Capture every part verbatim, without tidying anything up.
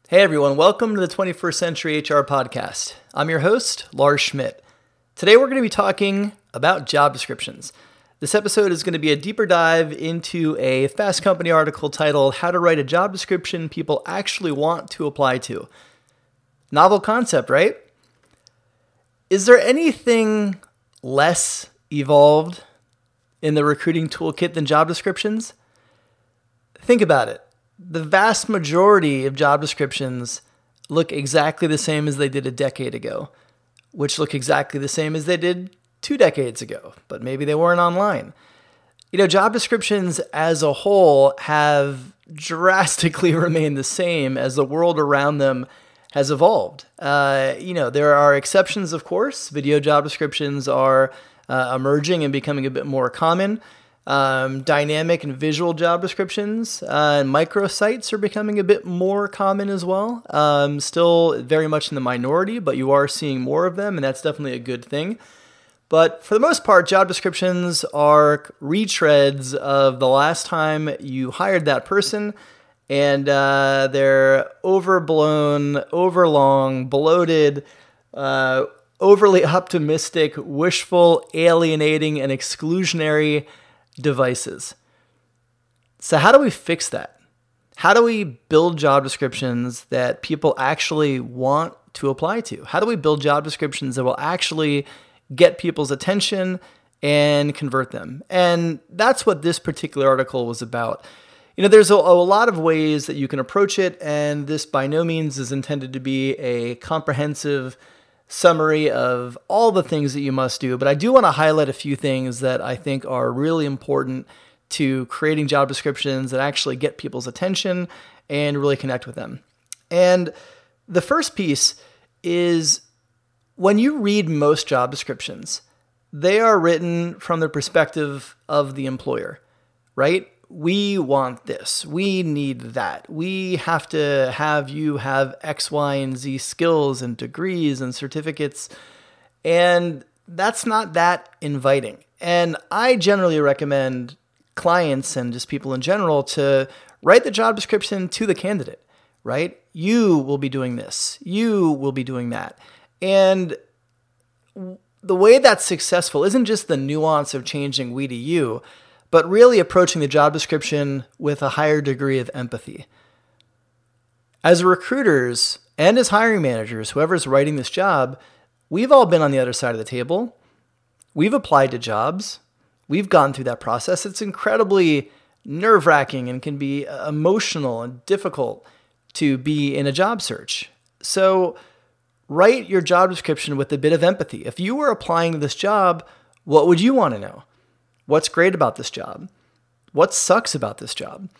Hey everyone, welcome to the twenty-first Century H R Podcast. I'm your host, Lars Schmidt. Today we're going to be talking about job descriptions. This episode is going to be a deeper dive into a Fast Company article titled How to Write a Job Description People Actually Want to Apply to. Novel concept, right? Is there anything less evolved in the recruiting toolkit than job descriptions? Think about it. The vast majority of job descriptions look exactly the same as they did a decade ago, which look exactly the same as they did two decades ago, but maybe they weren't online. You know, job descriptions as a whole have drastically remained the same as the world around them has evolved. Uh, you know, there are exceptions, of course. Video job descriptions are uh, emerging and becoming a bit more common. Um, dynamic and visual job descriptions uh, and microsites are becoming a bit more common as well. Um, still very much in the minority, but you are seeing more of them, and that's definitely a good thing. But for the most part, job descriptions are retreads of the last time you hired that person, and uh, they're overblown, overlong, bloated, uh, overly optimistic, wishful, alienating, and exclusionary devices. So how do we fix that? How do we build job descriptions that people actually want to apply to? How do we build job descriptions that will actually get people's attention and convert them? And that's what this particular article was about. You know, there's a, a lot of ways that you can approach it, and this by no means is intended to be a comprehensive summary of all the things that you must do, but I do want to highlight a few things that I think are really important to creating job descriptions that actually get people's attention and really connect with them. And the first piece is when you read most job descriptions, they are written from the perspective of the employer, right? We want this. We need that. We have to have you have X, Y, and Z skills and degrees and certificates. And that's not that inviting. And I generally recommend clients and just people in general to write the job description to the candidate, right? You will be doing this. You will be doing that. And the way that's successful isn't just the nuance of changing we to you, but really approaching the job description with a higher degree of empathy. As recruiters and as hiring managers, whoever's writing this job, we've all been on the other side of the table. We've applied to jobs. We've gone through that process. It's incredibly nerve-wracking and can be emotional and difficult to be in a job search. So write your job description with a bit of empathy. If you were applying to this job, what would you want to know? What's great about this job? What sucks about this job?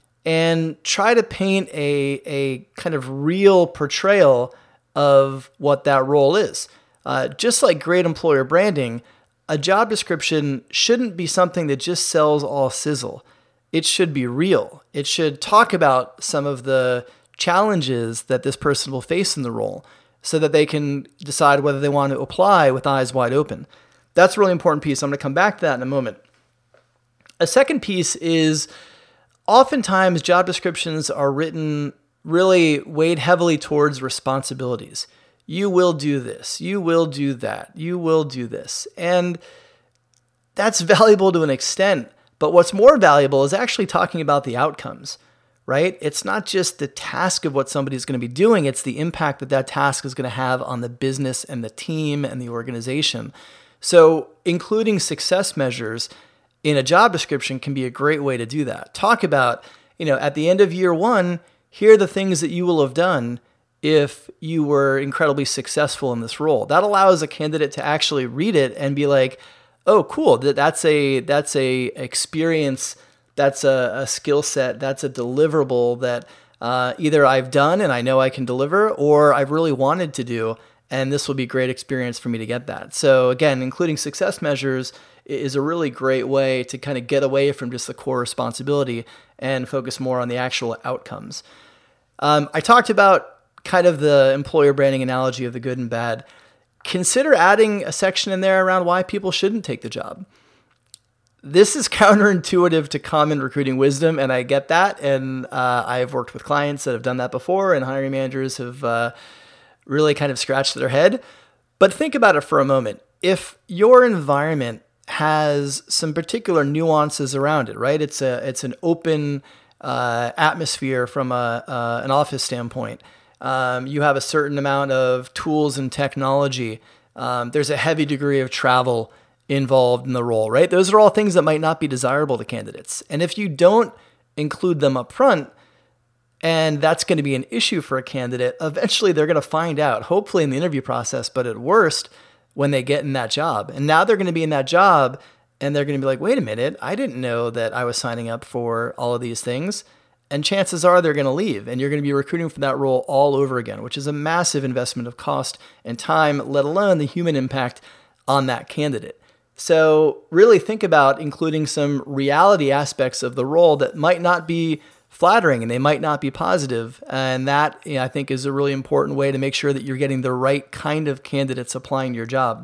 And try to paint a, a kind of real portrayal of what that role is. Uh, just like great employer branding, a job description shouldn't be something that just sells all sizzle. It should be real. It should talk about some of the challenges that this person will face in the role so that they can decide whether they want to apply with eyes wide open. That's a really important piece. I'm going to come back to that in a moment. A second piece is oftentimes job descriptions are written really weighed heavily towards responsibilities. You will do this. You will do that. You will do this. And that's valuable to an extent. But what's more valuable is actually talking about the outcomes, right? It's not just the task of what somebody's going to be doing. It's the impact that that task is going to have on the business and the team and the organization. So including success measures in a job description can be a great way to do that. Talk about, you know, at the end of year one, here are the things that you will have done if you were incredibly successful in this role. That allows a candidate to actually read it and be like, oh, cool, that's a that's a experience, that's a, a skill set, that's a deliverable that uh, either I've done and I know I can deliver, or I've really wanted to do. And this will be a great experience for me to get that. So again, including success measures is a really great way to kind of get away from just the core responsibility and focus more on the actual outcomes. Um, I talked about kind of the employer branding analogy of the good and bad. Consider adding a section in there around why people shouldn't take the job. this is counterintuitive to common recruiting wisdom, and I get that. And uh, I've worked with clients that have done that before, and hiring managers have uh, really kind of scratched their head. But think about it for a moment. If your environment has some particular nuances around it, right? It's a it's an open uh, atmosphere from a uh, an office standpoint. Um, you have a certain amount of tools and technology. Um, there's a heavy degree of travel involved in the role, right? Those are all things that might not be desirable to candidates. And if you don't include them up front, and that's going to be an issue for a candidate, eventually they're going to find out, hopefully in the interview process, but at worst, when they get in that job. And now they're going to be in that job and they're going to be like, wait a minute, I didn't know that I was signing up for all of these things. And chances are they're going to leave and you're going to be recruiting for that role all over again, which is a massive investment of cost and time, let alone the human impact on that candidate. So really think about including some reality aspects of the role that might not be flattering and they might not be positive. And that, you know, I think is a really important way to make sure that you're getting the right kind of candidates applying to your job.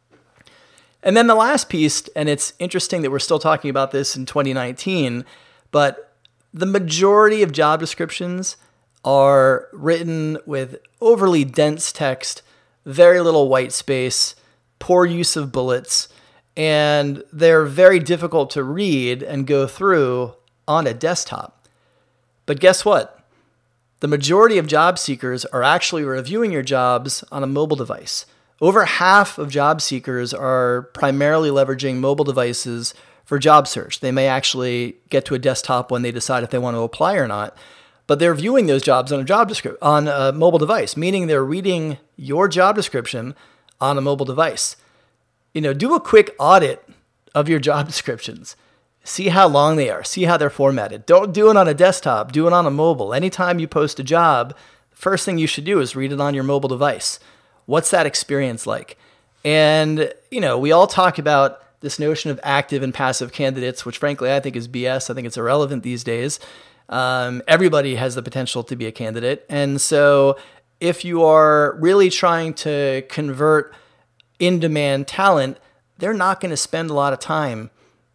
And then the last piece, and it's interesting that we're still talking about this in twenty nineteen, but the majority of job descriptions are written with overly dense text, very little white space, poor use of bullets, and they're very difficult to read and go through on a desktop. But guess what? The majority of job seekers are actually reviewing your jobs on a mobile device. Over half of job seekers are primarily leveraging mobile devices for job search. They may actually get to a desktop when they decide if they want to apply or not, but they're viewing those jobs on a job descri- on a mobile device, meaning they're reading your job description on a mobile device. You know, do a quick audit of your job descriptions. See how long they are. See how they're formatted. Don't do it on a desktop. Do it on a mobile. Anytime you post a job, the first thing you should do is read it on your mobile device. What's that experience like? And, you know, we all talk about this notion of active and passive candidates, which frankly I think is B S. I think it's irrelevant these days. Um, everybody has the potential to be a candidate. And so if you are really trying to convert in-demand talent, they're not going to spend a lot of time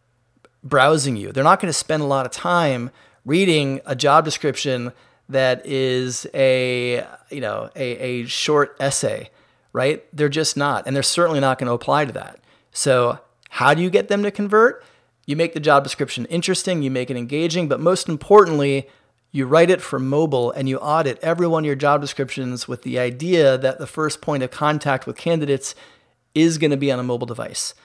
browsing you. They're not going to spend a lot of time reading a job description that is a, you know, a, a short essay, right? They're just not, and they're certainly not going to apply to that. So how do you get them to convert? You make the job description interesting, you make it engaging, but most importantly, you write it for mobile and you audit every one of your job descriptions with the idea that the first point of contact with candidates is going to be on a mobile device.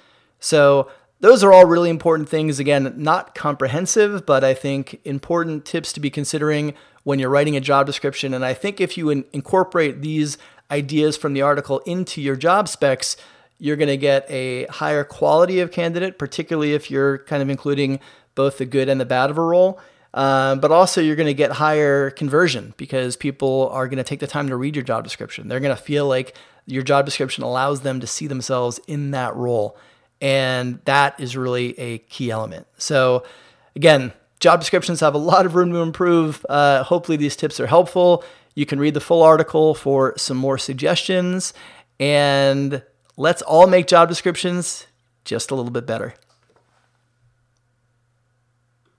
So those are all really important things. Again, not comprehensive, but I think important tips to be considering when you're writing a job description. And I think if you in- incorporate these ideas from the article into your job specs, you're going to get a higher quality of candidate, particularly if you're kind of including both the good and the bad of a role. Uh, but also you're going to get higher conversion because people are going to take the time to read your job description. They're going to feel like your job description allows them to see themselves in that role. And that is really a key element. So again, job descriptions have a lot of room to improve. Uh, hopefully these tips are helpful. You can read the full article for some more suggestions. And let's all make job descriptions just a little bit better.